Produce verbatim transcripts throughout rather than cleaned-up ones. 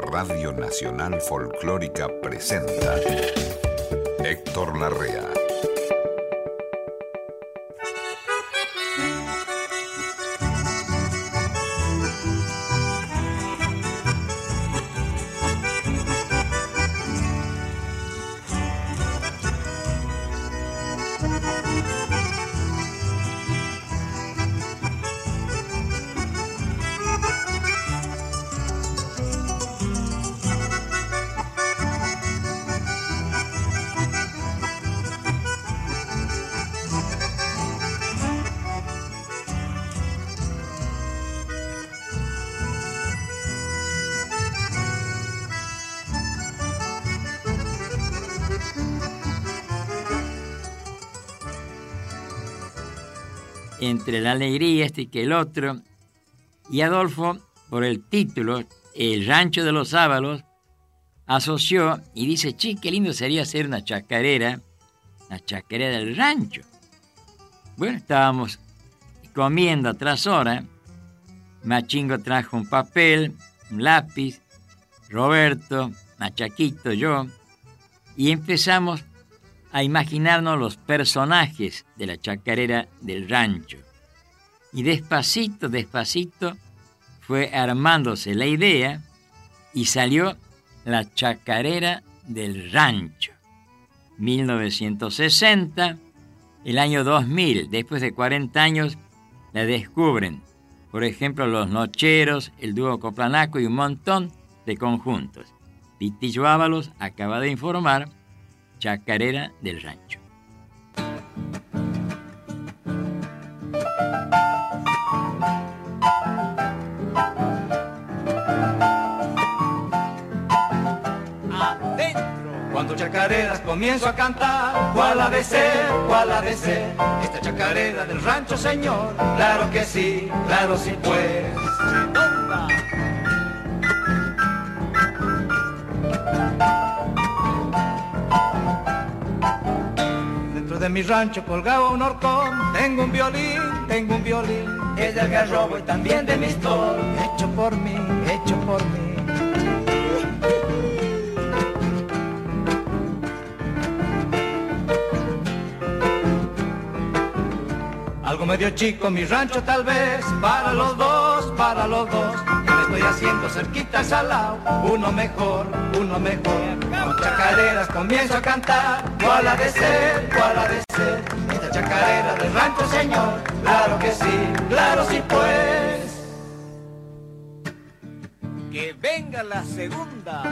Radio Nacional Folclórica presenta Héctor Larrea. Entre la alegría este y que el otro, y Adolfo, por el título, El Rancho de los Ábalos, asoció y dice, che, qué lindo sería hacer una chacarera, la chacarera del rancho. Bueno, estábamos comiendo a tras hora, Machingo trajo un papel, un lápiz, Roberto, Machaquito, yo, y empezamos a imaginarnos los personajes de la chacarera del rancho. Y despacito, despacito, fue armándose la idea y salió la chacarera del rancho. mil novecientos sesenta, el año dos mil, después de cuarenta años, la descubren. Por ejemplo, Los Nocheros, el dúo Coplanaco y un montón de conjuntos. Vitillo Ábalos acaba de informar, chacarera del rancho. Adentro. Cuando chacareras comienzo a cantar, ¿cuál ha de ser? ¿Cuál ha de ser? Esta chacarera del rancho, señor. Claro que sí, claro sí pues. Redonda. De mi rancho colgaba un horcón, tengo un violín, tengo un violín, es del garrobo y también de mi store, hecho por mí, hecho por mí. Algo medio chico mi rancho tal vez, para los dos, para los dos, yo le estoy haciendo cerquitas al lado, uno mejor, uno mejor. Con chacareras comienzo a cantar, ¿cuál ha de ser? ¿Cuál ha de ser? Esta chacarera del rancho, señor. Claro que sí, claro sí pues. Que venga la segunda.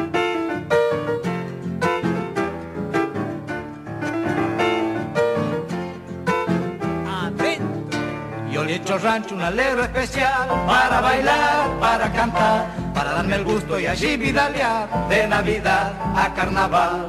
Adentro. Yo le echo al rancho un alegro especial para bailar, para cantar, para darme el gusto y allí vidalear de Navidad a Carnaval.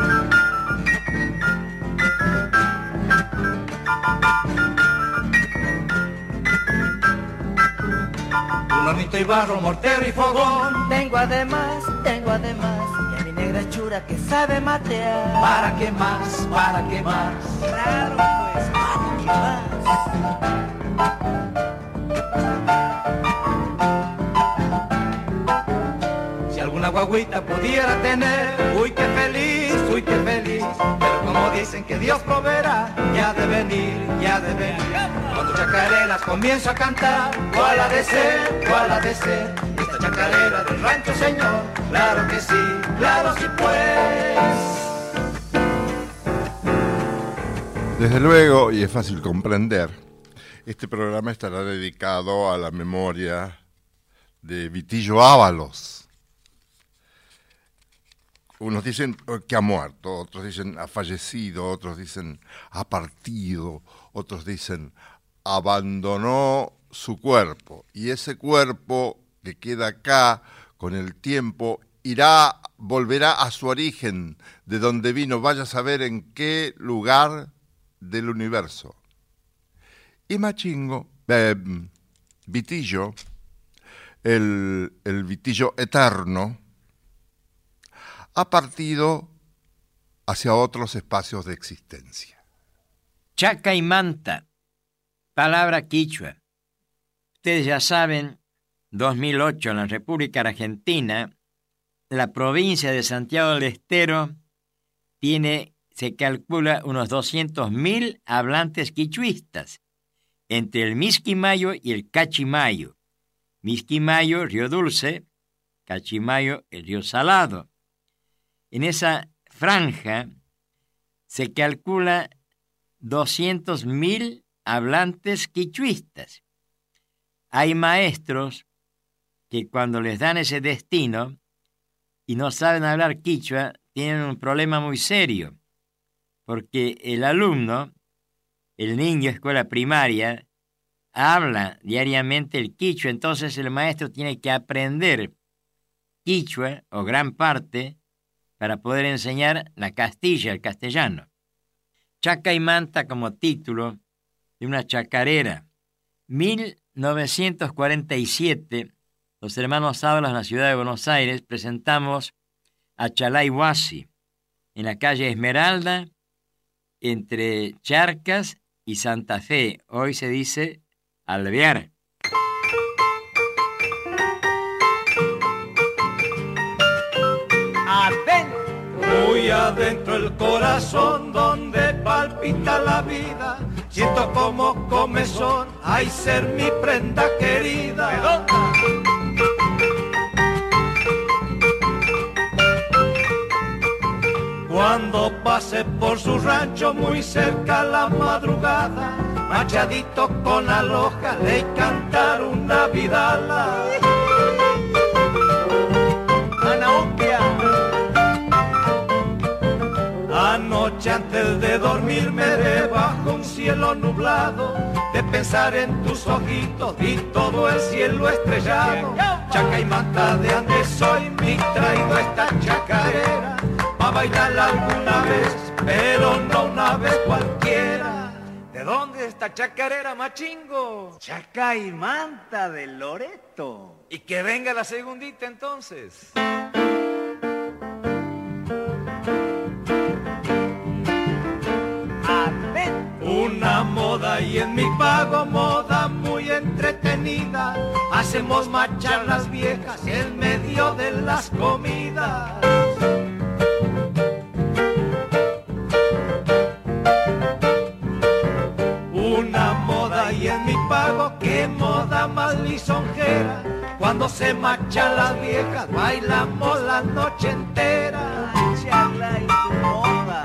Un hornito y barro, mortero y fogón. Tengo además, tengo además, y a mi negra chura que sabe matear. ¿Para qué más? ¿Para qué más? Claro pues, ¿para qué más? Una guaguita pudiera tener, uy qué feliz, uy qué feliz, pero como dicen que Dios proveerá, ya de venir, ya de venir. Cuando chacareras comienzo a cantar, ¿cuál ha de ser? ¿Cuál ha de ser? Esta chacarera del rancho, señor, claro que sí, claro sí pues. Desde luego, y es fácil comprender, este programa estará dedicado a la memoria de Vitillo Ábalos. Unos dicen que ha muerto, otros dicen ha fallecido, otros dicen ha partido, otros dicen abandonó su cuerpo. Y ese cuerpo que queda acá con el tiempo irá, volverá a su origen, de donde vino, vaya a saber en qué lugar del universo. Y Machingo, eh, Vitillo, el, el Vitillo eterno, ha partido hacia otros espacios de existencia. Chaca y manta, palabra quichua. Ustedes ya saben, dos mil ocho en la República Argentina, la provincia de Santiago del Estero tiene, se calcula, unos doscientos mil hablantes quichuistas, entre el Misquimayo y el Cachimayo. Misquimayo, río dulce, Cachimayo, el río salado. En esa franja se calcula doscientos mil hablantes quichuistas. Hay maestros que cuando les dan ese destino y no saben hablar quichua, tienen un problema muy serio, porque el alumno, el niño de escuela primaria, habla diariamente el quichua, entonces el maestro tiene que aprender quichua, o gran parte, para poder enseñar la castilla, el castellano. Chaca y Manta como título de una chacarera. mil novecientos cuarenta y siete, los hermanos Ábalos en la ciudad de Buenos Aires presentamos a Chalay Huasi en la calle Esmeralda, entre Charcas y Santa Fe. Hoy se dice Alvear. Adentro, muy adentro el corazón donde palpita la vida, siento como comezón, ay ser mi prenda querida. Cuando pase por su rancho muy cerca la madrugada, machadito con la loja le cantar una vidala. Anoche antes de dormirme debajo un cielo nublado, de pensar en tus ojitos y todo el cielo estrellado. Chaca y Manta de Andes soy, me traigo esta chacarera pa' bailar alguna vez, pero no una vez cualquiera. ¿De dónde es esta chacarera, machingo? Chaca y Manta de Loreto. Y que venga la segundita entonces. Una moda y en mi pago moda muy entretenida, hacemos marchar las viejas en medio de las comidas. Una moda y en mi pago, qué moda más lisonjera, cuando se marchan las viejas bailamos la noche entera. Charla y tu moda.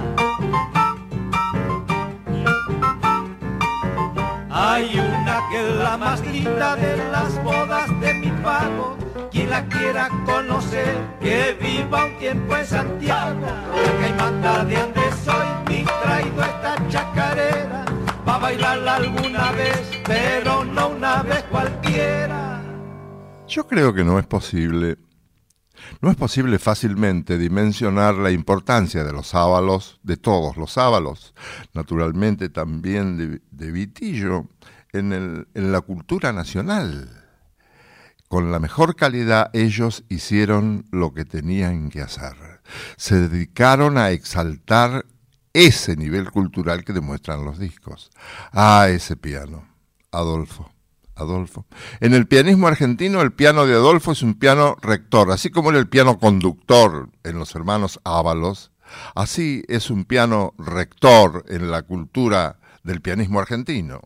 Hay una que es la más linda de las bodas de mi pago, quien la quiera conocer, que viva un tiempo en Santiago. Chaca y Manta de Andes soy, me traigo esta chacarera, pa' bailarla alguna vez, pero no una vez cualquiera. Yo creo que no es posible, no es posible fácilmente dimensionar la importancia de los ábalos, de todos los ábalos, naturalmente también de, de Vitillo, en, el, en la cultura nacional. Con la mejor calidad ellos hicieron lo que tenían que hacer. Se dedicaron a exaltar ese nivel cultural que demuestran los discos. Ah, ese piano, Adolfo. Adolfo. En el pianismo argentino, el piano de Adolfo es un piano rector, así como era el piano conductor en los hermanos Ábalos, así es un piano rector en la cultura del pianismo argentino.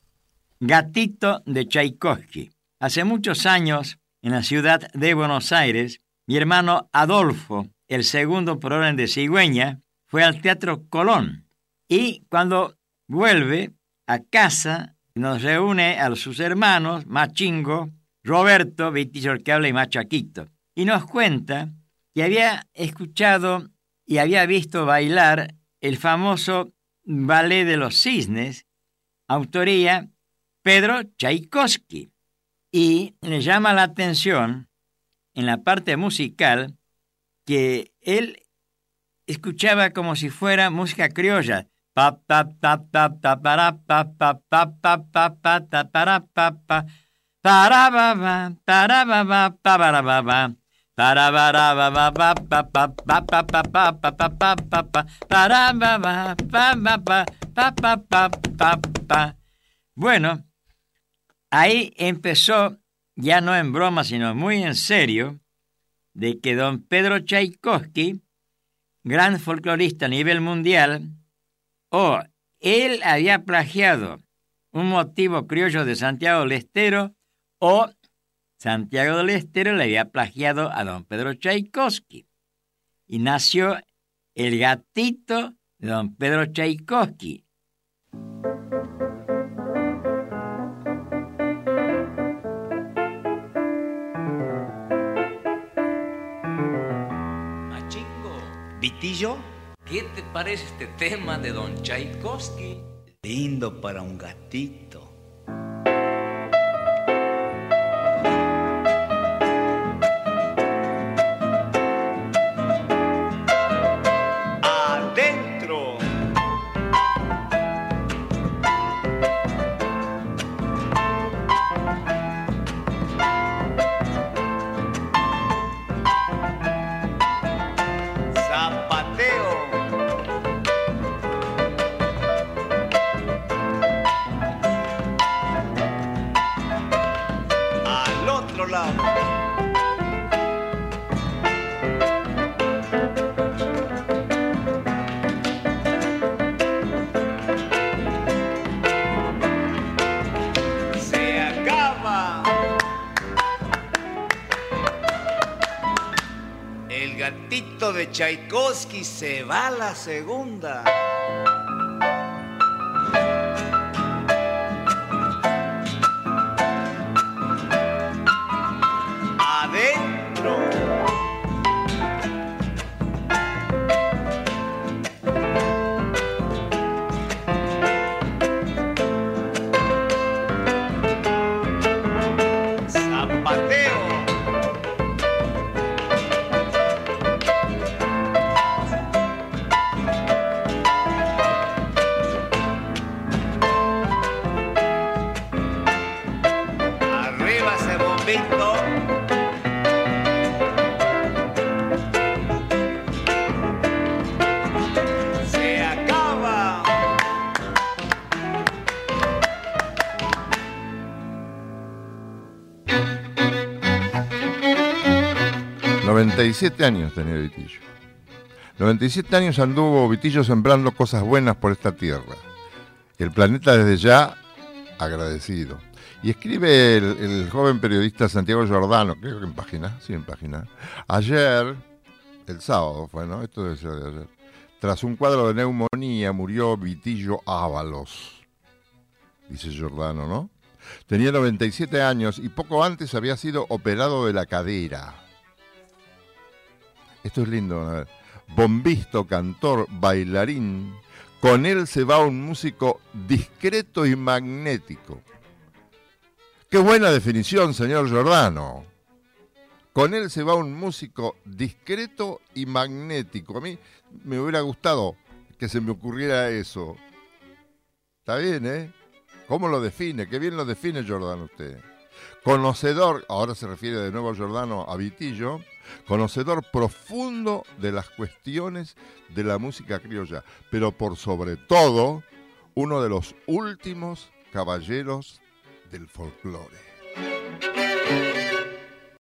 Gatito de Tchaikovsky. Hace muchos años, en la ciudad de Buenos Aires, mi hermano Adolfo, el segundo por orden de cigüeña, fue al Teatro Colón y cuando vuelve a casa nos reúne a sus hermanos, Machingo, Roberto, Vitillo el que habla y Machaquito, y nos cuenta que había escuchado y había visto bailar el famoso Ballet de los Cisnes, autoría Pedro Tchaikovsky, y le llama la atención en la parte musical que él escuchaba como si fuera música criolla. Pa pa pa pa pa para pa pa pa pa pa pa ta para pa pa para ba ba para ba ba pa para ba ba para ba ba ba pa pa pa pa pa pa pa pa pa pa pa pa para ba ba pa pa pa pa pa pa pa pa. Bueno, ahí empezó, ya no en broma, sino muy en serio, de que don Pedro Tchaikovsky, gran folclorista a nivel mundial, o él había plagiado un motivo criollo de Santiago del Estero, o Santiago del Estero le había plagiado a don Pedro Tchaikovsky. Y nació el gatito de don Pedro Tchaikovsky. Machingo, ¿Vitillo? ¿qué te parece este tema de don Tchaikovsky? Lindo para un gatito. Adentro. Zapateo. Al otro lado. Se acaba. El gatito de Tchaikovsky se va a la segunda. Adentro. Zapateo. Arriba ese bombito. Se acaba. noventa y siete años tenía Vitillo. noventa y siete años anduvo Vitillo sembrando cosas buenas por esta tierra. El planeta desde ya agradecido. Y escribe el, el joven periodista Santiago Giordano, creo que en página, sí, en página. Ayer, el sábado fue, ¿no? Esto debe ser de ayer. Tras un cuadro de neumonía murió Vitillo Ábalos, dice Giordano, ¿no? Tenía noventa y siete años y poco antes había sido operado de la cadera. Esto es lindo, a ver. Bombisto, cantor, bailarín. Con él se va un músico discreto y magnético. ¡Qué buena definición, señor Giordano! Con él se va un músico discreto y magnético. A mí me hubiera gustado que se me ocurriera eso. Está bien, ¿eh? ¿Cómo lo define? Qué bien lo define Giordano usted. Conocedor, ahora se refiere de nuevo Giordano a Vitillo, conocedor profundo de las cuestiones de la música criolla, pero por sobre todo, uno de los últimos caballeros del folclore.